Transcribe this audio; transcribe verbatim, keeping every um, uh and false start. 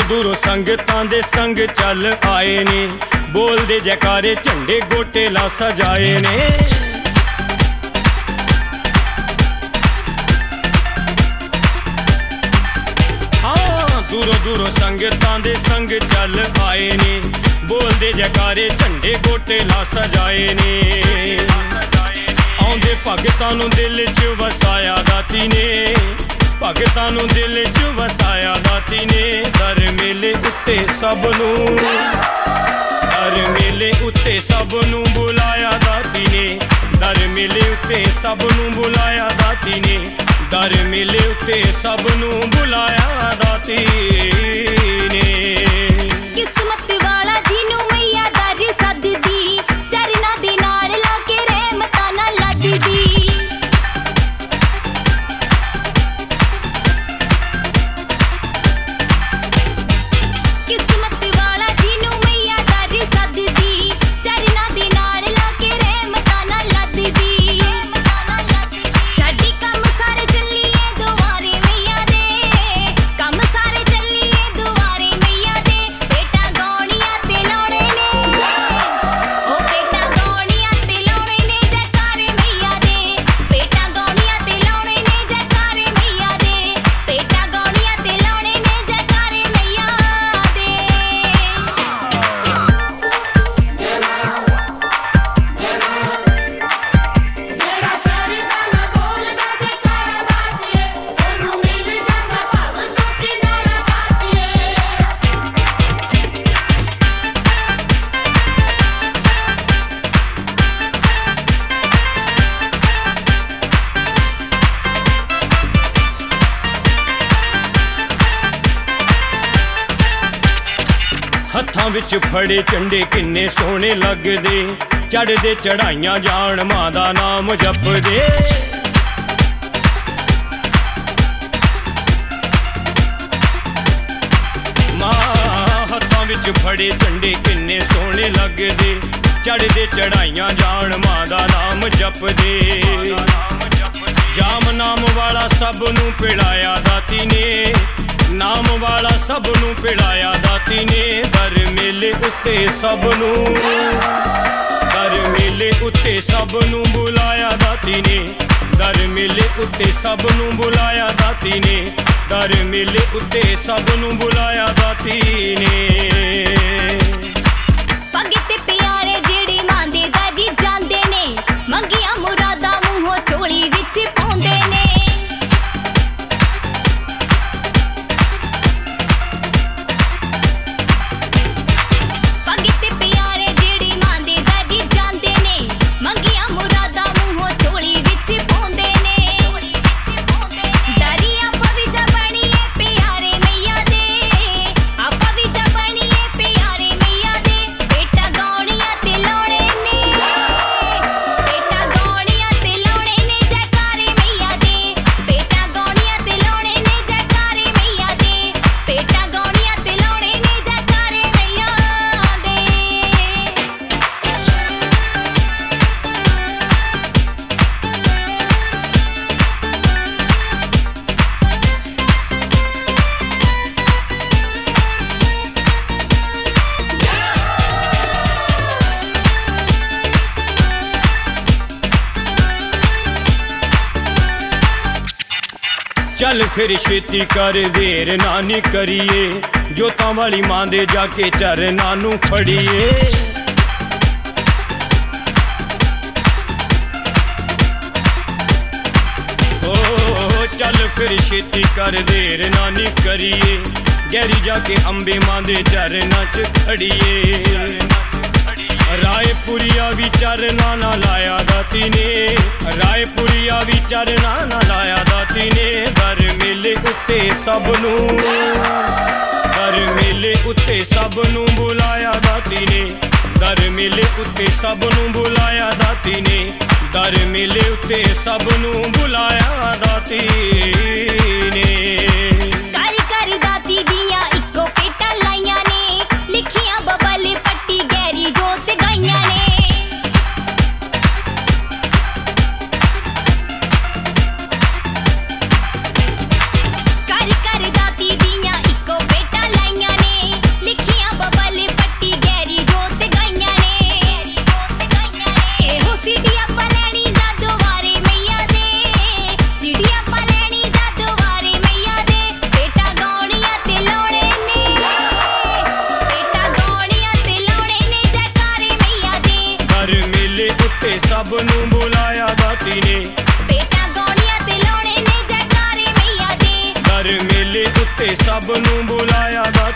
दूरों संगतां दे संग चल आए ने, बोल दे जयकारे झंडे गोटे ला सजाए ने। दूरों दूरों संगतां दे संग चल आए ने, बोल दे जयकारे झंडे गोटे ला सजाए ने। आउंदे भगतां नूं दिल च वसाया दाती ने, भगतां नूं दिल च वसाया दाती ने। दर मेले उत्ते सब नूं, दर मेले उत्ते सब नूं बुलाया दाती ने, दर मेले उत्ते सब नूं बुलाया दाती ने, दर मेले उत्ते सब नूं बुलाया दाती ने। किस्मत वाला जिन्नू मैया दर सददी, चरना दे नाल लाके रहमतां नाल लददी। किस्मत वाला जिन्नू मैया दर सददी, चरना दे नाल लाके रहमतां नाल लददी। साडी कम सारे चलिए दुआरे मैया दे, कम सारे चलिए दुआरे मैया दे। बेटा गौनिया ते लाउणे ने, ओ बेटा गौनिया ते लाउणे ने जयकारे मैया दे, बेटा गौनिया ते लाउणे ने जयकारे मैया दे, बेटा गौनिया ते लाउणे ने जयकारे मैया दे। हत्थां विच फड़े झंडे किन्ने सोहणे लगदे, चढ़दे चढ़ाइयां जान मां दा नाम जपदे। मां हत्थां विच फड़े झंडे किन्ने सोहणे लगदे, चढ़दे चढ़ाइयां जान मां दा नाम जपदे। जाम नाम वाला सब नूं पिलाया दाती ने, नाम वाला सब नूं पिलाया दाती ने। दर मेले उत्ते सब नूं, दर मेले उत्ते सब नूं बुलाया दाती ने, दर मेले उत्ते सब नूं बुलाया दाती ने, दर मेले उत्ते सब नूं बुलाया दाती ने। भगत प्यारे जेड़े मां दे दर जांदे ने, मंगियां मुरादां मूंहों झोली विच पाउंदे ने। भगत प्यारे जेड़े मां दे दर जांदे ने, मंगियां मुरादां मूंहों झोली विच पाउंदे ने। दरिया पवित्र बणिए प्यारे मैया दे, आपा भी बणिए प्यारे मैया दे। बेटा गौनिया ते लाउणे ने, बेटा गौनिया ते लाउणे ने जयकारे मैया दे, बेटा गौनिया ते लाउणे ने जयकारे मैया दे, बेटा गौनिया ते लाउणे ने जयकारे मैया दे। चल फिर छेती कर देर नानी करिए, जोतां वाली मां दे जाके चरनां नूं फड़िए। ओ चल फिर छेती कर देर नानी करिए, गहरी जाके अंबे मां दे चरनां च खड़िए। रायपुरिया भी चरना ना लाया दाती ने, रायपुरिया भी चरना ना लाया दाती ने। दर मेले उत्ते सब नूं, दर मेले उत्ते सब नूं बुलाया दाती ने, दर मेले उत्ते सब नूं बुलाया दाती ने, दर मेले उत्ते सब नूं बुलाया दाती ने। कर कर दाती दियां इक्को पेटां लाइयां ने, लिखियां बबल पट्टी गहरी जोत गाइयां ने। कर कर दाती दियां इक्को पेटां लाइयां ने, ਤੇ ਸਭ ਨੂੰ ਬੁਲਾਇਆ ਗਾ